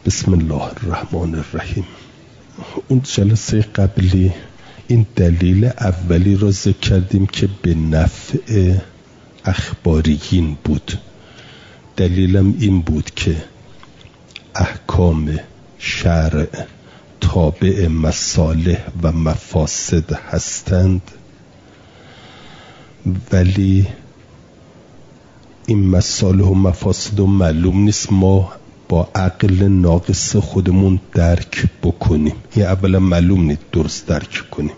بسم الله الرحمن الرحیم. اون جلسه قبلی این دلیل اولی رو ذکر کردیم که به نفع اخباریین بود. دلیلم این بود که احکام شرع تابع مصالح و مفاسد هستند، ولی این مصالح و مفاسد معلوم نیست ما با عقل ناقص خودمون درک بکنیم. این اولا معلوم نیست درست درک کنیم.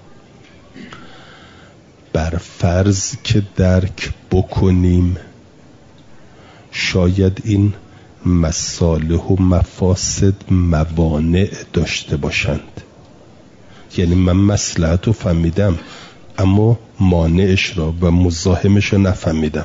بر فرض که درک بکنیم شاید این مصالح و مفاسد موانع داشته باشند. یعنی من مصلحت رو فهمیدم اما مانعش را و مزاحمش رو نفهمیدم.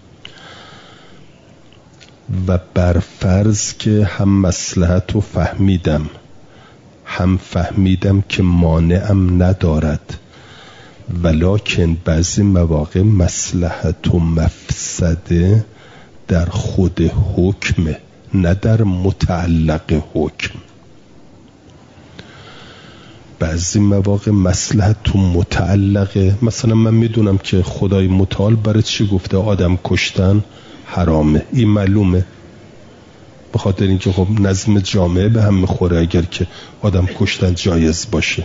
و بر فرض که هم مصلحت رو فهمیدم هم فهمیدم که مانعم ندارد، ولکن بعضی مواقع مصلحت و مفسده در خود حکمه نه در متعلق حکم. بعضی مواقع مصلحت تو متعلقه. مثلا من میدونم که خدای متعال برای چی گفته آدم کشتن حرامه، این معلومه، به خاطر اینکه خب نظم جامعه به هم میخوره اگر که آدم کشتن جایز باشه.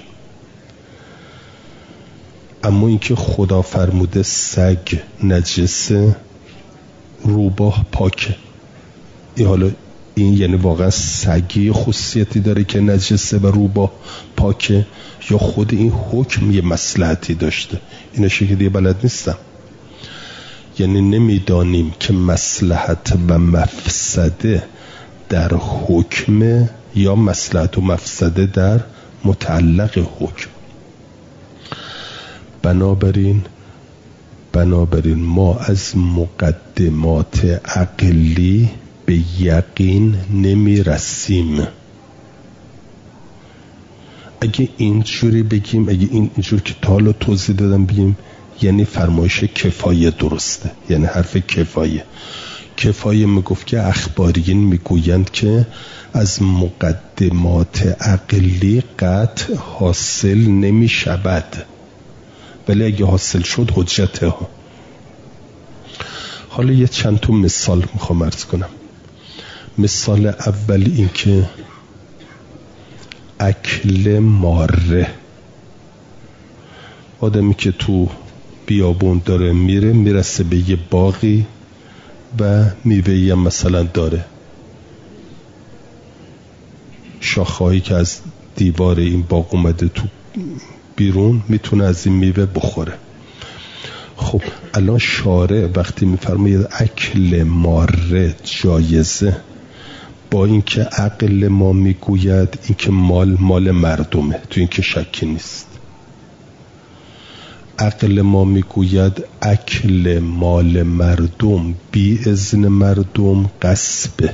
اما اینکه خدا فرموده سگ نجسه روباه پاکه، این حالا این یعنی واقعا سگی خصوصیتی داره که نجسه و روباه پاکه، یا خود این حکم یه مصلحتی داشته؟ این شکلی دیگه بلد نیستم. یعنی نمیدانیم که مصلحت و مفسده در حکم یا مصلحت و مفسده در متعلق حکم. بنابراین ما از مقدمات عقلی به یقین نمی رسیم. اگه اینجوری بگیم، اگه اینجور که تا حالا توضیح دادم بگیم، یعنی فرمایش کفایه درسته، یعنی حرف کفایه میگفت که اخباریین میگویند که از مقدمات عقلی قطع حاصل نمیشود، ولی اگه حاصل شد حجته ها. حالا یه چند تا مثال میخوام عرض کنم. مثال اول این که اکل ماره، آدمی که تو بیابون داره میرسه به یه باغی و میوه‌ای هم مثلا داره، شاخه‌ای که از دیوار این باغ اومده تو بیرون میتونه از این میوه بخوره. خب الان شارع وقتی میفرماید اکل ماره جایزه، با اینکه عقل ما میگوید اینکه مال مردمه، تو این که شکی نیست. عقل ما میگوید اکل مال مردم بی اذن مردم غصبه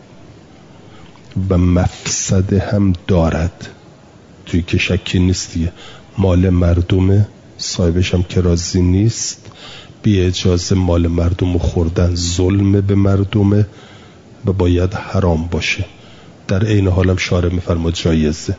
و مفسده هم دارد، توی که شکی نیست دیگه. مال مردمه، صاحبش هم که راضی نیست، بی اجازه مال مردم خوردن ظلم به مردمه و باید حرام باشه. در عین حالم شارع میفرماد جایزه.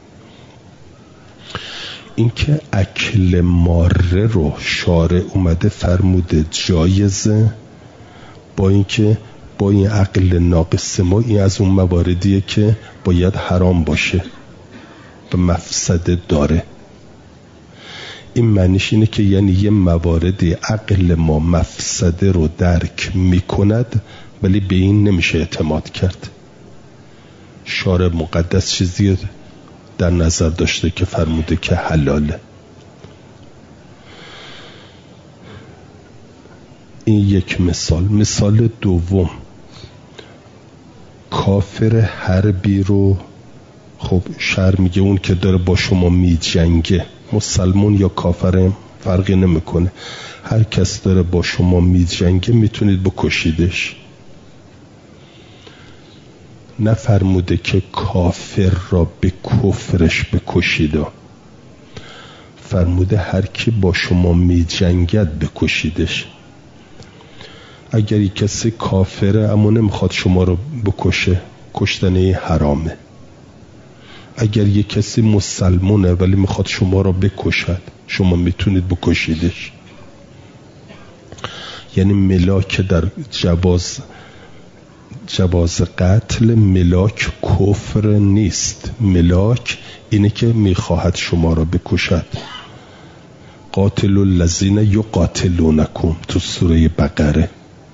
اینکه اکل ماره رو شارع اومده فرموده جایزه، با اینکه با این عقل ناقص ما این از اون مواردیه که باید حرام باشه و مفسده داره. این معنیش اینه که یعنی یه مواردی عقل ما مفسده رو درک میکند ولی به این نمیشه اعتماد کرد. شارع مقدس چیزی در نظر داشته که فرموده که حلاله. این یک مثال. مثال دوم، کافر حربی رو، خب شرع میگه اون که داره با شما میجنگه، مسلمون یا کافر فرقی نمیکنه، هر کس داره با شما میجنگه میتونید بکشیدش. نفرموده که کافر را به کفرش بکشید، فرموده هر کی با شما می جنگد بکشیدش. اگر یک کسی کافره اما نمیخواد شما رو بکشه، کشتن حرامه. اگر یک کسی مسلمونه ولی میخواد شما را بکشد، شما میتونید بکشیدش. یعنی ملاک در جواز قتل ملاک کفر نیست. ملاک اینه که میخواهد شما را بکشد. قاتل الذین یقاتلونکم تو سوره بقره.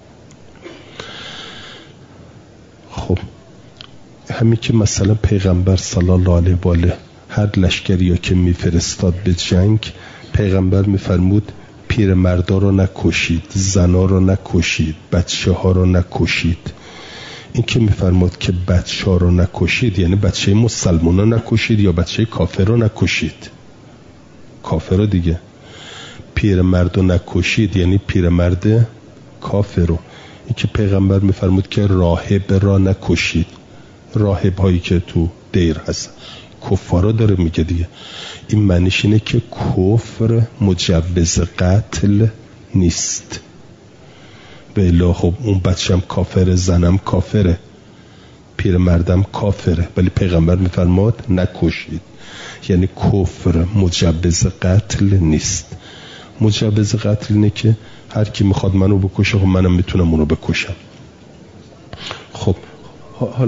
خب همین که مثلا پیغمبر صلی الله علیه و آله هر لشکری یا که میفرستاد به جنگ، پیغمبر میفرمود پیرمردا رو نکشید، زنا رو نکشید، بچه ها رو نکشید. این که میفرمود که بچه ها رو نکشید یعنی بچه مسلمان رو نکشید یا بچه کافر رو نکشید. کافر رو دیگه. پیرمرد رو نکشید یعنی پیرمرد کافر رو. این که پیغمبر میفرمود که راهب را نکشید، راهب هایی که تو دیر هست، کفارا داره میگه دیگه. این معنیش اینه که کفر مجوز قتل نیست. بله خب اون بچم کافره، زنم کافره، پیرمردم کافره، ولی پیغمبر میفرماد نکشید. یعنی کفر مجوز قتل نیست. مجوز قتل اینه که هر کی میخواد منو بکشه خب منم میتونم اونو بکشم. خب حالا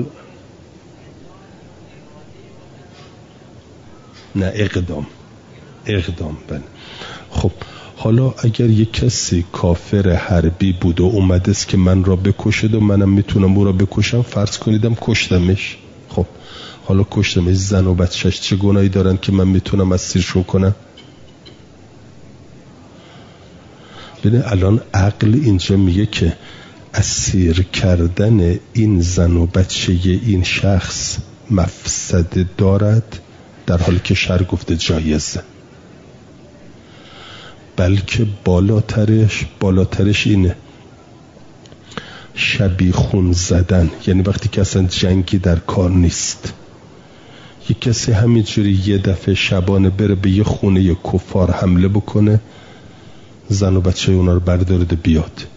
نه اقدام بله. خب حالا اگر یک کسی کافر حربی بود و اومده است که من را بکشد و منم میتونم او را بکشم، فرض کنیدم کشتمش. خب حالا کشتمش، زن و بچهش چه گناهی دارن که من میتونم اسیرشون کنم؟ ببین الان عقل اینجا میگه که اسیر کردن این زن و بچه این شخص مفسده دارد، در حالی که شرع گفته جایزه. بلکه بالاترش اینه شبیخون زدن، یعنی وقتی که اصلا جنگی در کار نیست، یک کسی همینجوری یه دفعه شبانه بره به یه خونه یه کفار حمله بکنه، زن و بچه اونا رو بردارده بیاد.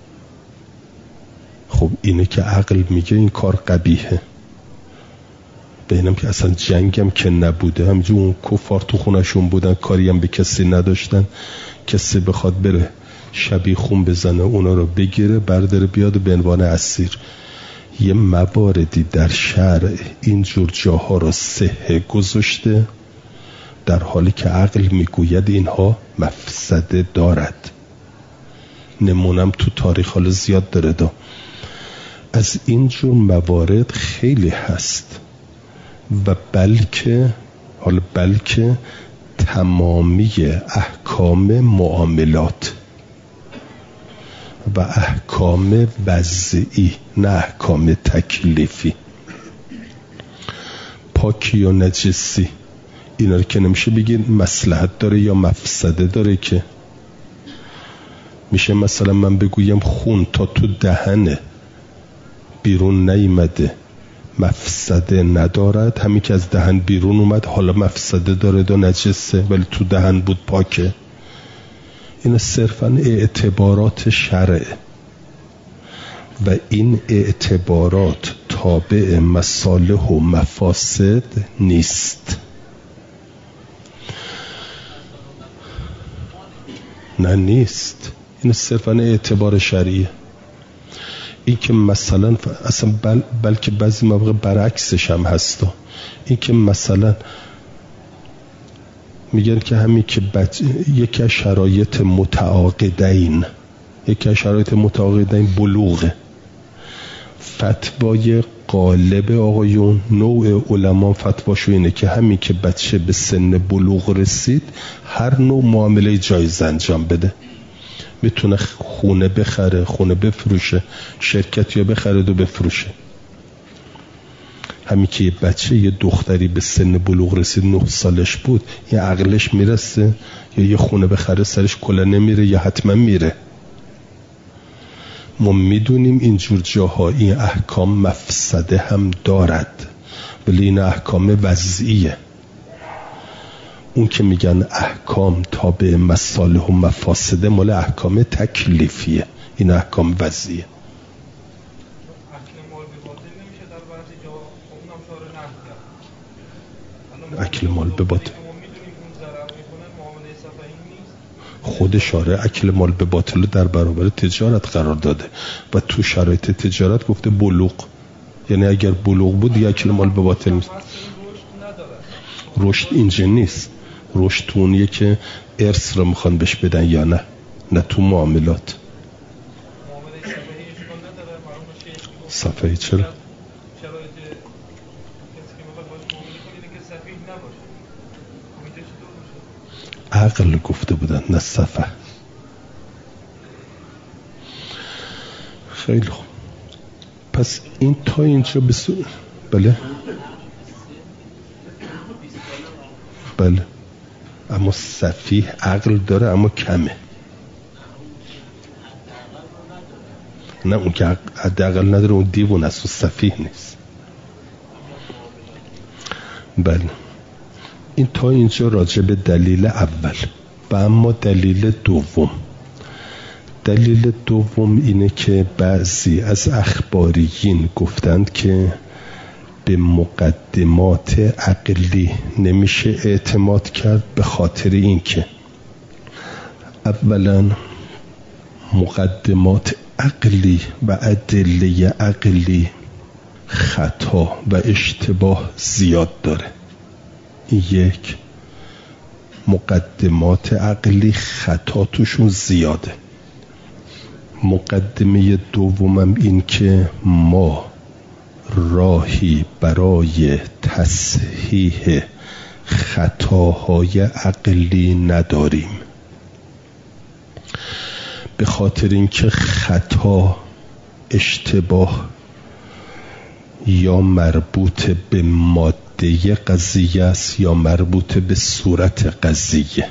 خب اینه که عقل میگه این کار قبیحه. بینم که اصلا جنگم که نبوده، همینجور اون کفار تو خونشون بودن، کاری هم به کسی نداشتن، کسی بخواد بره شبیخون بزنه اونا رو بگیره برداره بیاد و به عنوان اسیر. یه مواردی در شرع اینجور جاها رو صحه گذاشته، در حالی که عقل میگوید اینها مفسده دارد. نمونم تو تاریخ حال زیاد داره از اینجور موارد خیلی هست. و بلکه تمامی احکام معاملات و احکام وضعی، نه احکام تکلیفی، پاکی و نجسی، اینا رو که نمیشه بگید مصلحت داره یا مفسده داره، که میشه مثلا من بگویم خون تا تو دهنه بیرون نیامده مفسده ندارد، همین که از دهن بیرون اومد حالا مفسده داره و نجسه، ولی تو دهن بود پاکه. این صرفا اعتبارات شرعه و این اعتبارات تابع مصالح و مفاسد نیست. نه نیست، این صرفا اعتبار شرعیه. این که مثلا اصلا بلکه بعضی موقع برعکسش هم هستا. این که مثلا میگن که همین که یکی از شرایط متعاقدین بلوغه. فتوای غالب آقایون، نوع علما فتواشو اینه که همین که بچه به سن بلوغ رسید هر نوع معامله جایز انجام بده. میتونه خونه بخره، خونه بفروشه، شرکت یا بخره و بفروشه. همین که یه بچه، یه دختری به سن بلوغ رسید 9 سالش بود، یه عقلش میرسه یا یه خونه بخره سرش کلا نمیره یا حتما میره. ما میدونیم اینجور جاها این احکام مفسده هم دارد، ولی این احکام وضعیه. اون که میگن احکام تابع مصالح و مفاسده مال احکام تکلیفیه، این احکام وضعیه. اکل مال به باطل خود شارع اکل مال به باطل در برابر تجارت قرار داده و تو شرایط تجارت گفته بلوغ، یعنی اگر بلوغ بود یا اکل مال به باطل نیست. رشد اینجا نیست، رشد تو اونیه که ارث رو میخوان بهش بدن یا نه تو معاملات. صفحه چرا؟ عقل گفته بودن نه صفحه. خیلی خوب، پس این تا اینجا بله اما سفیه عقل داره اما کمه. نه اون که عقل نداره اون دیوون است و سفیه نیست. بله این تا اینجا راجع به دلیل اول. و اما دلیل دوم اینه که بعضی از اخباریین گفتند که به مقدمات عقلی نمیشه اعتماد کرد، به خاطر اینکه اولا مقدمات عقلی و ادله عقلی خطا و اشتباه زیاد داره. یک، مقدمات عقلی خطا توشون زیاده. مقدمه دومم این که ما راهی برای تصحیح خطاهای عقلی نداریم، به خاطر اینکه خطا، اشتباه یا مربوط به ماده قضیه است یا مربوط به صورت قضیه.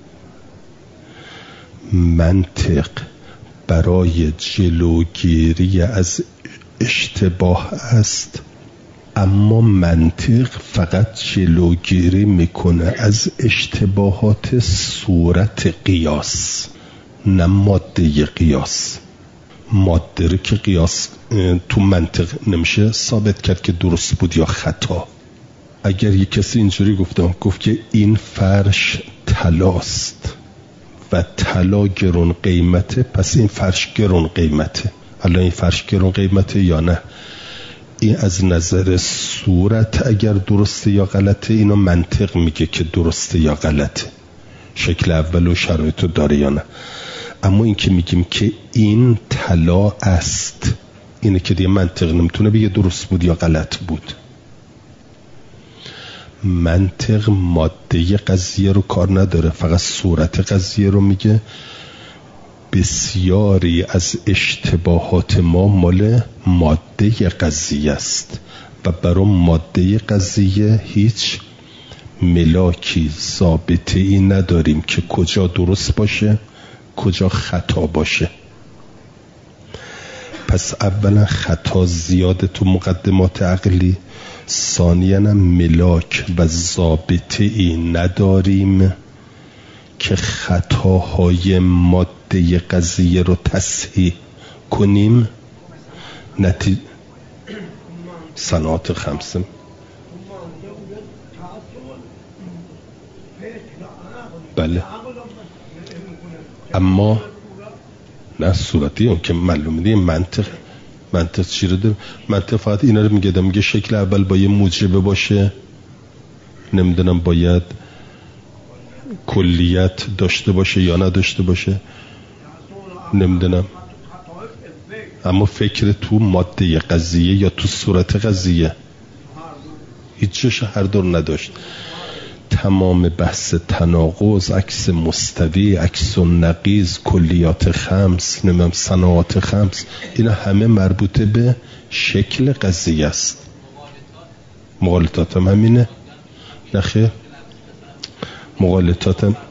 منطق برای جلوگیری از اشتباه است، اما منطق فقط جلوگیری میکنه از اشتباهات صورت قیاس، نه ماده قیاس. ماده رو که قیاس تو منطق نمیشه ثابت کرد که درست بود یا خطا. اگر یک کسی اینجوری گفت که این فرش طلاست و طلا گرون قیمته، پس این فرش گرون قیمته. الان این فرش گرون قیمته یا نه؟ این از نظر صورت اگر درسته یا غلطه، اینو منطق میگه که درسته یا غلطه، شکل اول و شرایطو داره یا نه. اما این که میگیم که این طلا است، اینه که دیگه منطق نمیتونه بگه درست بود یا غلط بود. منطق ماده قضیه رو کار نداره، فقط صورت قضیه رو میگه. بسیاری از اشتباهات ما مال ماده قضیه است و برای ماده قضیه هیچ ملاکی ثابته ای نداریم که کجا درست باشه کجا خطا باشه. پس اولا خطا زیاده تو مقدمات عقلی، ثانیاً ملاک و ضابطه ای نداریم که خطاهای ماده قضیه رو تصحیح کنیم. صنعات خمسه بله، اما نه صورتی اون که معلومه دیگه. منطق چی رو داره؟ منطق فقط اینا رو میگه شکل اول با یه موجبه باشه، نمیدونم باید کلیت داشته باشه یا نداشته باشه، نمیدونم. اما فکر تو ماده قضیه یا تو صورت قضیه هیچش هر دور نداشت. تمام بحث تناقض، عکس مستوی، عکس و نقیض، کلیات خمس، نمیدونم صنعات خمس، اینا همه مربوطه به شکل قضیه است. مغالطات هم همینه؟ نخیر، مغالطات هم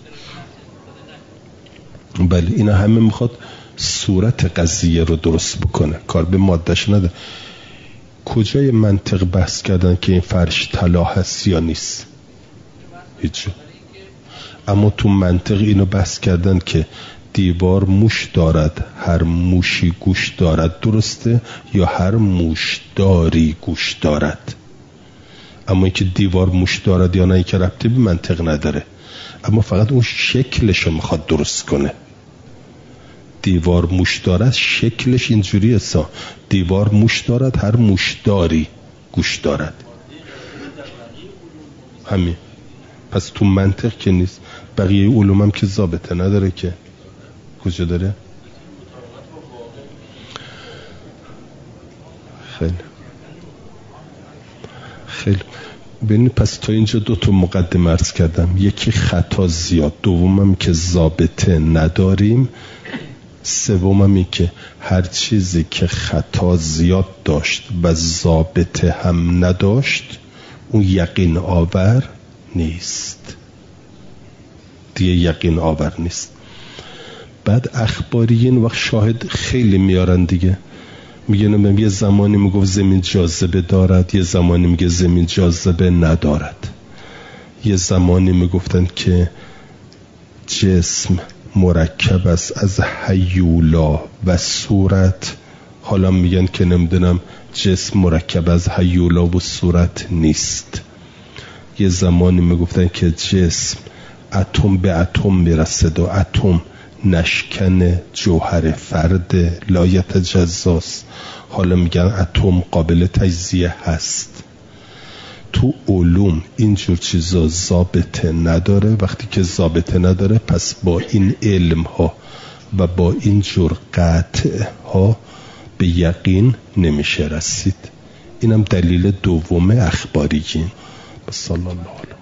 بله، اینا همه میخواد صورت قضیه رو درست بکنه، کار به مادهش نداره. کجای منطق بحث کردن که این فرش طلا هست یا نیست؟ هیچ. اما تو منطق اینو بحث کردن که دیوار موش دارد، هر موشی گوش دارد، درسته؟ یا هر موش داری گوش دارد؟ اما اینکه دیوار موش دارد یا نه این که ربطی به منطق نداره، اما فقط اون شکلش رو میخواد درست کنه. دیوار موش دارد شکلش اینجوری هستا، دیوار موش دارد هر موشداری گوش دارد، همین. پس تو منطق که نیست. بقیه علوم هم که ضابطه نداره که. کجا داره؟ خیلی ببینید، پس تا اینجا 2 مقدمه عرض کردم. یکی خطا زیاد، دومم که ضابطه نداریم، سومم که هر چیزی که خطا زیاد داشت و ضابطه هم نداشت اون یقین آور نیست دیگه، یقین آور نیست. بعد اخباریین وقت شاهد خیلی میارن دیگه، میگن یه زمانی میگفت زمین جاذبه دارد، یه زمانی میگه زمین جاذبه ندارد، یه زمانی میگفتن که جسم مرکب است از هیولا و صورت، حالا میگن که نمیدونم جسم مرکب از هیولا و صورت نیست. یه زمانی میگفتن که جسم اتم به اتم میرسد و اتم نشکن جوهر فرد لایت جزاست، حالا میگن اتم قابل تجزیه هست. تو علوم اینجور چیزا ضابطه نداره. وقتی که ضابطه نداره پس با این علم ها و با این جور قطع ها به یقین نمیشه رسید. اینم دلیل دوم اخباریین. صلی الله علیه